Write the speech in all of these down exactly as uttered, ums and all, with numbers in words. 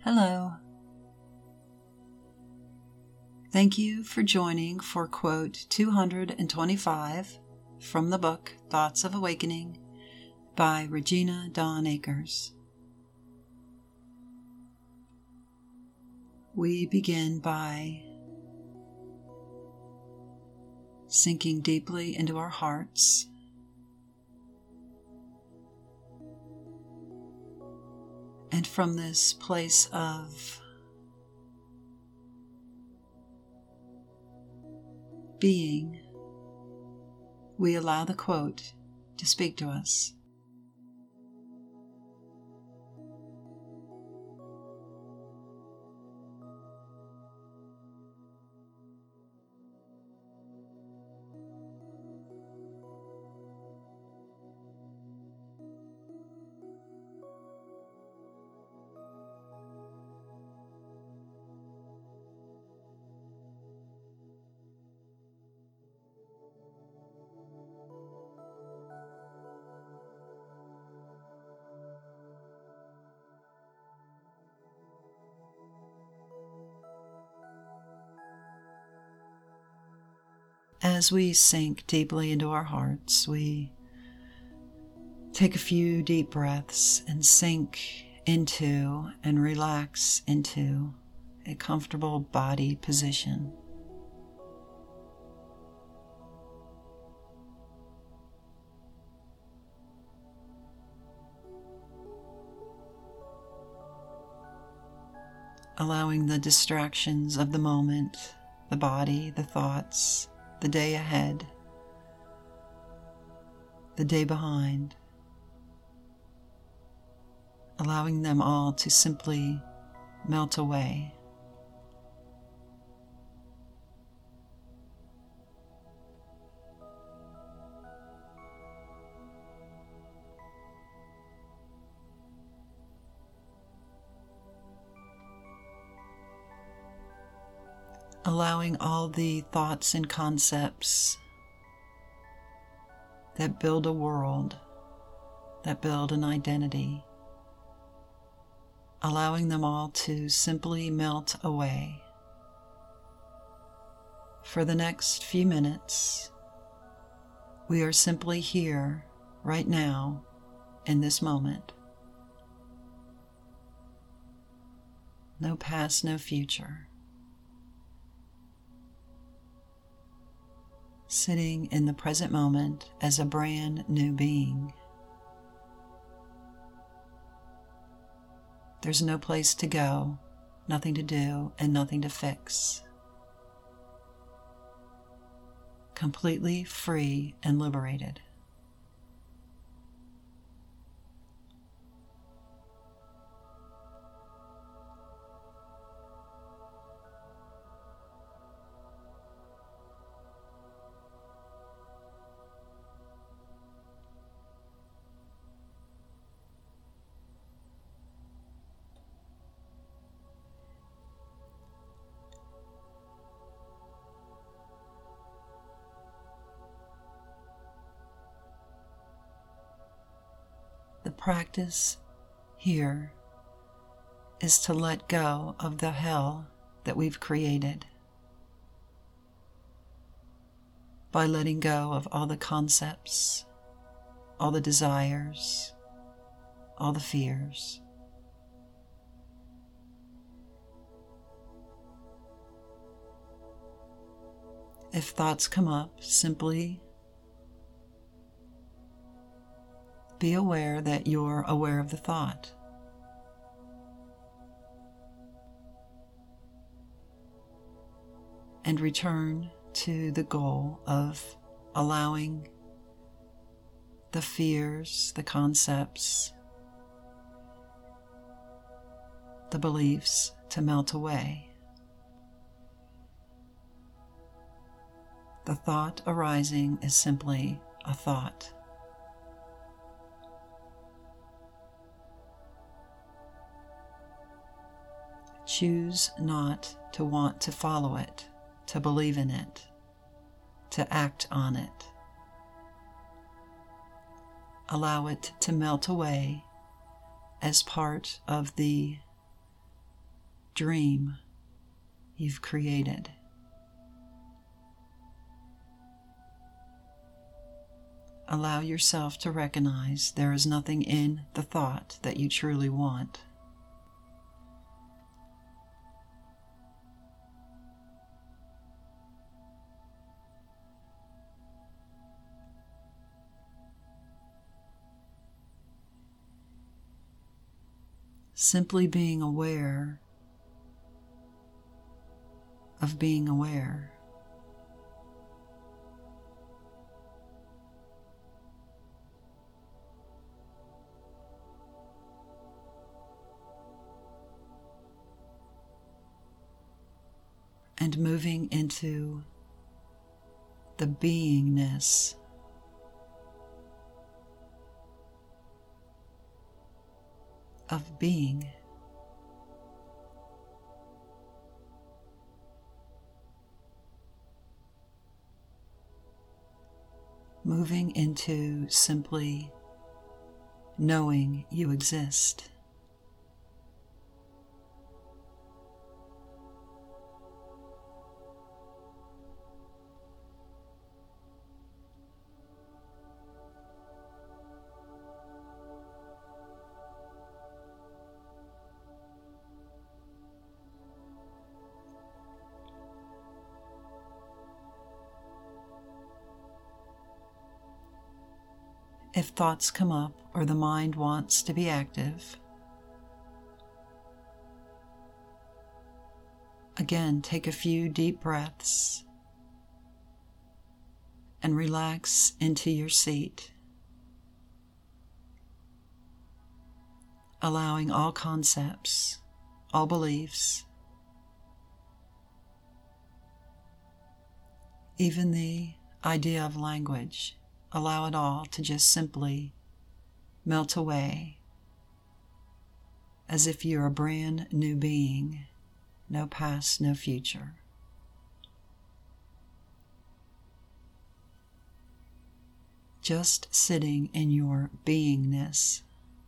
Hello. Thank you for joining for quote two hundred twenty-five from the book Thoughts of Awakening by Regina Dawn Akers. We begin by sinking deeply into our hearts, and from this place of being, we allow the quote to speak to us. As we sink deeply into our hearts, we take a few deep breaths and sink into and relax into a comfortable body position. Allowing the distractions of the moment, the body, the thoughts, the day ahead, the day behind, allowing them all to simply melt away. Allowing all the thoughts and concepts that build a world, that build an identity, allowing them all to simply melt away. For the next few minutes, we are simply here, right now, in this moment. No past, no future. Sitting in the present moment as a brand new being. There's no place to go, nothing to do, and nothing to fix. Completely free and liberated. The practice here is to let go of the hell that we've created by letting go of all the concepts, all the desires, all the fears. If thoughts come up, simply be aware that you're aware of the thought. And return to the goal of allowing the fears, the concepts, the beliefs to melt away. The thought arising is simply a thought. Choose not to want to follow it, to believe in it, to act on it. Allow it to melt away as part of the dream you've created. Allow yourself to recognize there is nothing in the thought that you truly want. Simply being aware of being aware. And moving into the beingness of being. Moving into simply knowing you exist. If thoughts come up or the mind wants to be active, again, take a few deep breaths and relax into your seat, allowing all concepts, all beliefs, even the idea of language, allow it all to just simply melt away as if you're a brand new being, no past, no future. Just sitting in your beingness,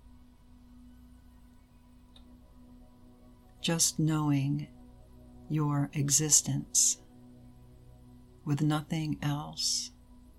just knowing your existence with nothing else.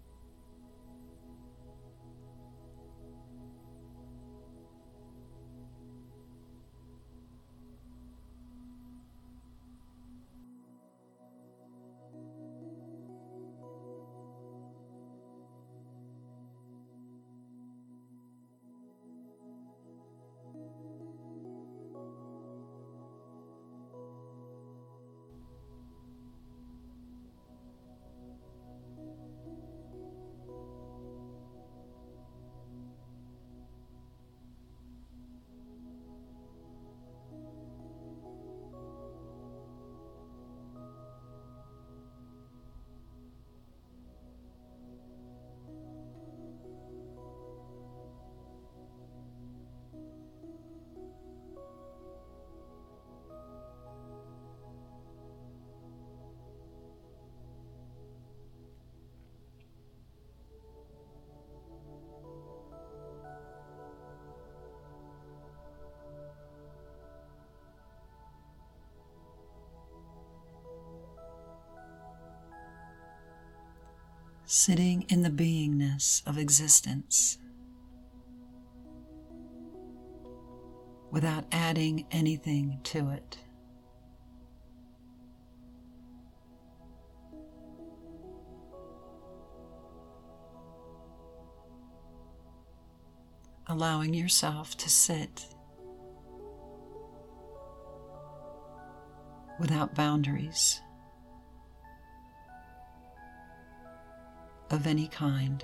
Sitting in the beingness of existence without adding anything to it. Allowing yourself to sit without boundaries of any kind.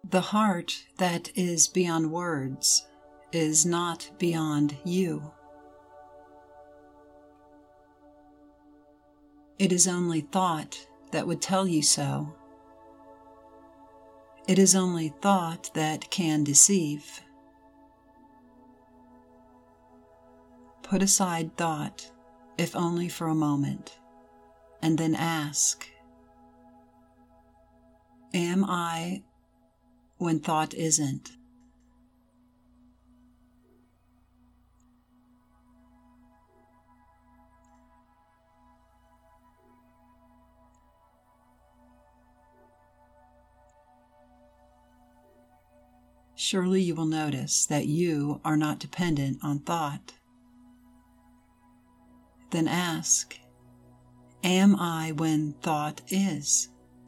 The heart that is beyond words is not beyond you. It is only thought that would tell you so. It is only thought that can deceive. Put aside thought, if only for a moment, and then ask, am I when thought isn't? Surely you will notice that you are not dependent on thought. Then ask, am I when thought is?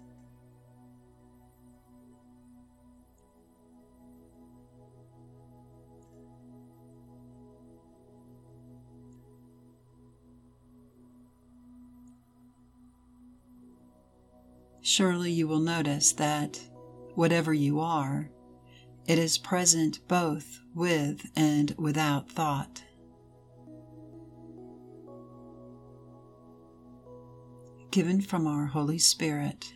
Surely you will notice that whatever you are, it is present both with and without thought. Given from our Holy Spirit.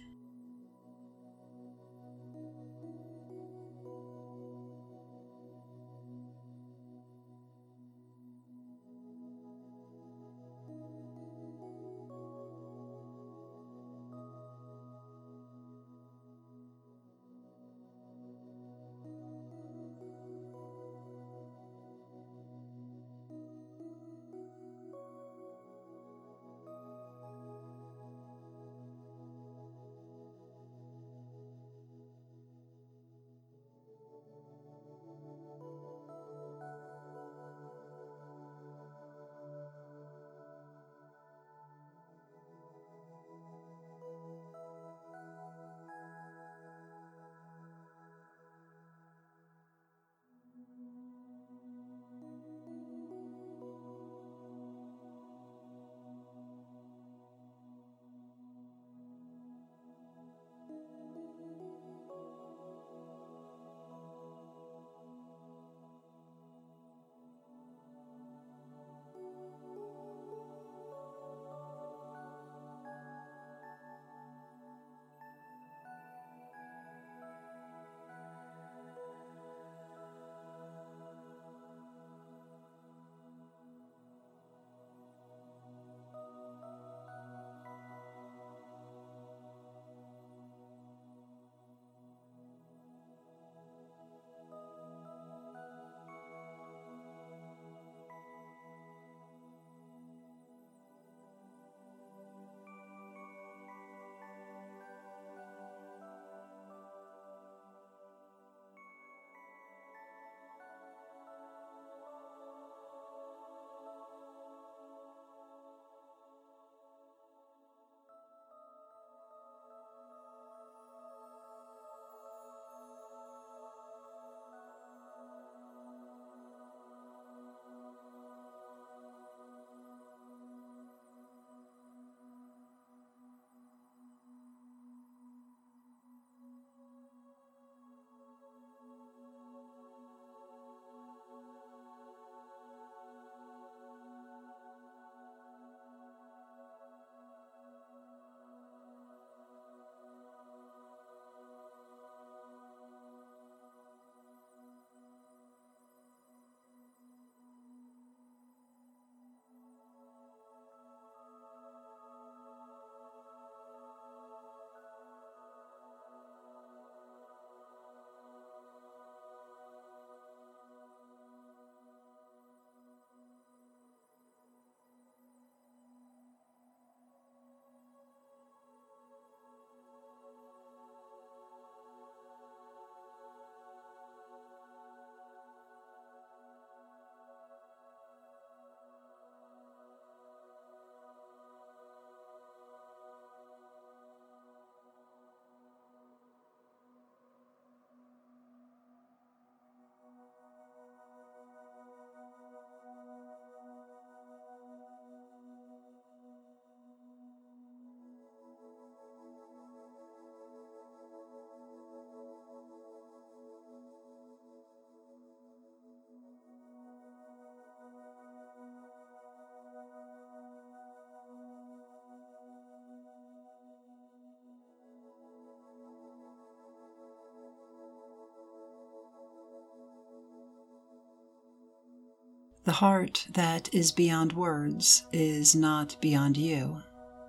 The heart that is beyond words is not beyond you.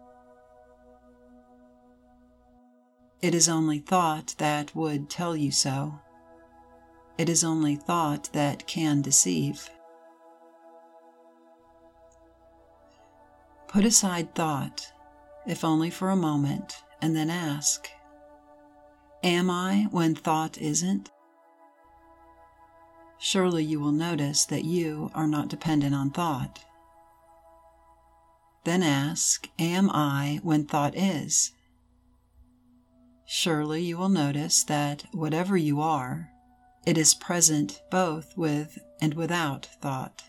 It is only thought that would tell you so. It is only thought that can deceive. Put aside thought, if only for a moment, and then ask, am I when thought isn't? Surely you will notice that you are not dependent on thought. Then ask, am I when thought is? Surely you will notice that whatever you are, it is present both with and without thought.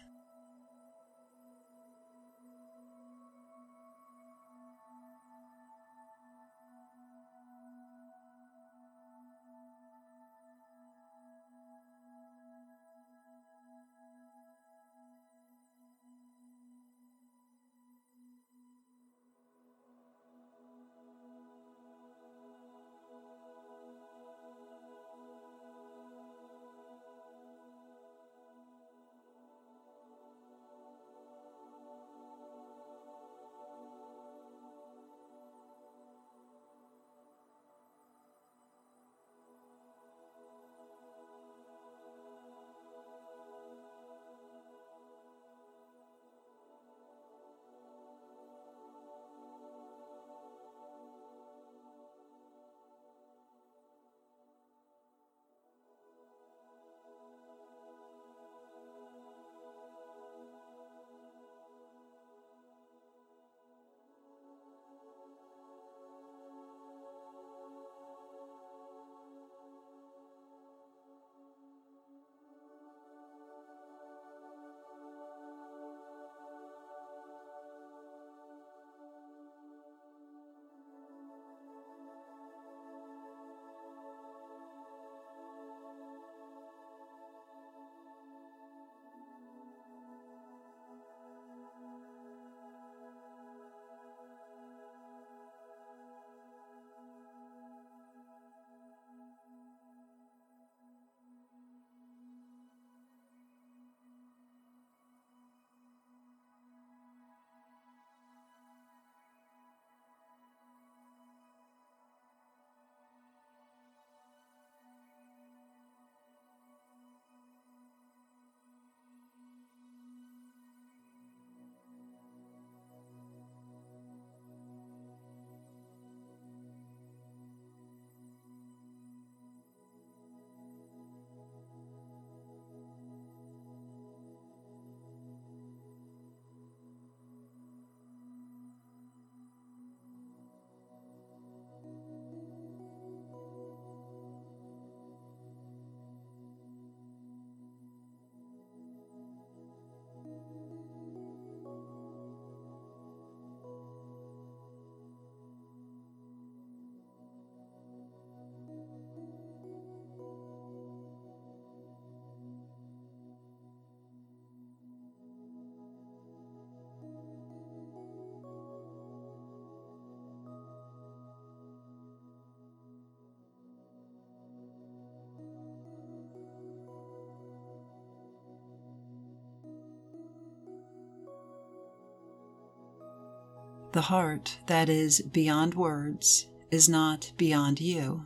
The heart that is beyond words is not beyond you.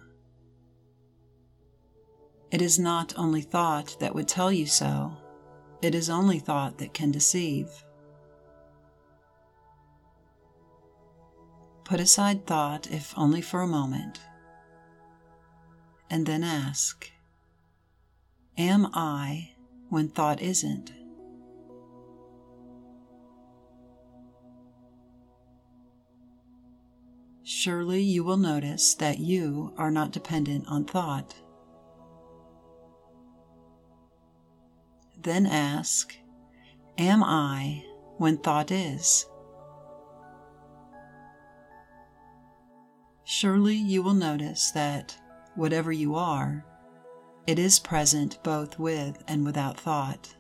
It is not only thought that would tell you so, it is only thought that can deceive. Put aside thought, if only for a moment, and then ask, am I when thought isn't? Surely you will notice that you are not dependent on thought. Then ask, am I when thought is? Surely you will notice that whatever you are, it is present both with and without thought.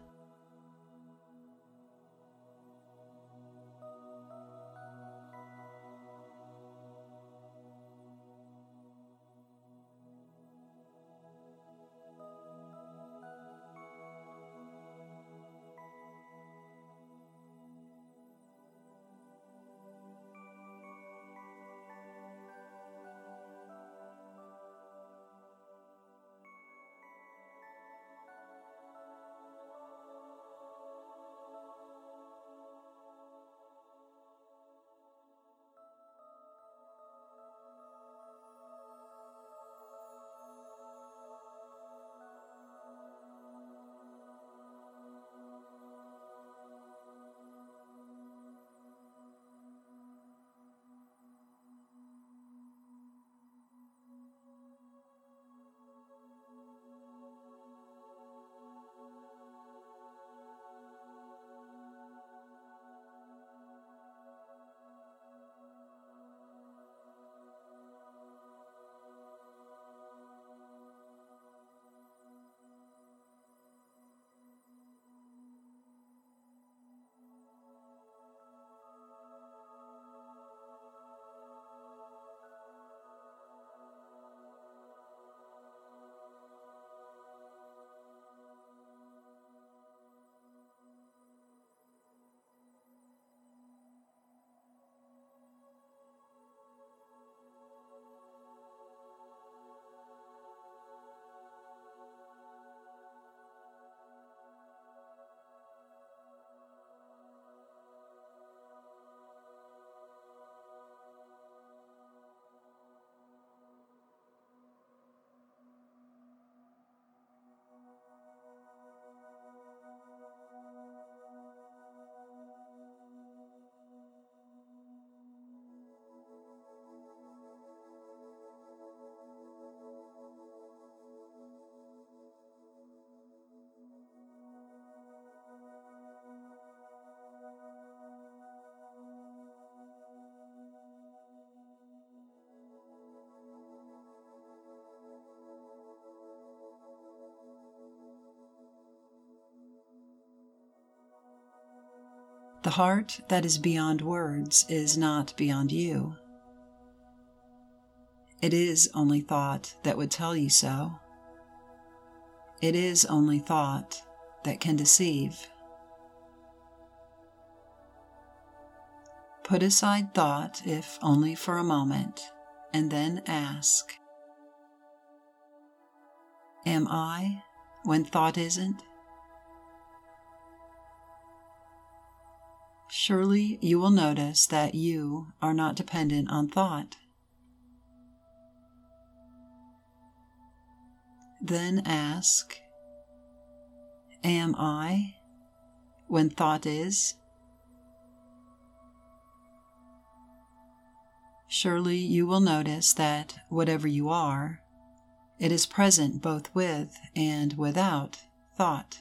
The heart that is beyond words is not beyond you. It is only thought that would tell you so. It is only thought that can deceive. Put aside thought, if only for a moment, and then ask, am I when thought isn't? Surely you will notice that you are not dependent on thought. Then ask, am I when thought is? Surely you will notice that whatever you are, it is present both with and without thought.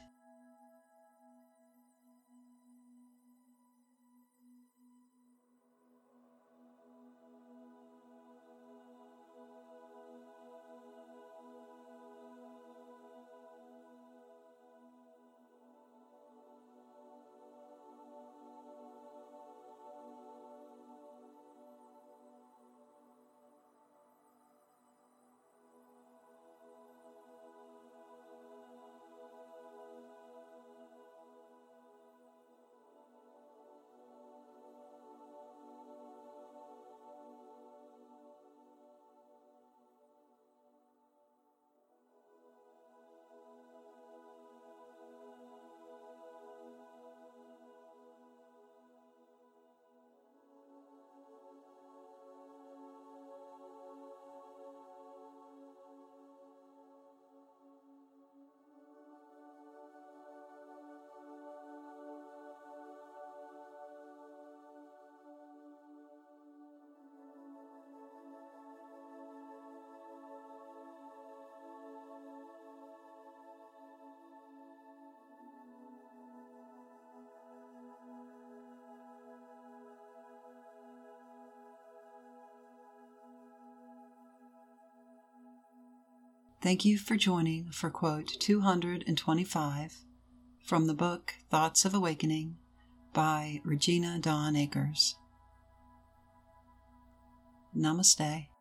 Thank you for joining for quote two hundred twenty-five from the book Thoughts of Awakening by Regina Dawn Akers. Namaste.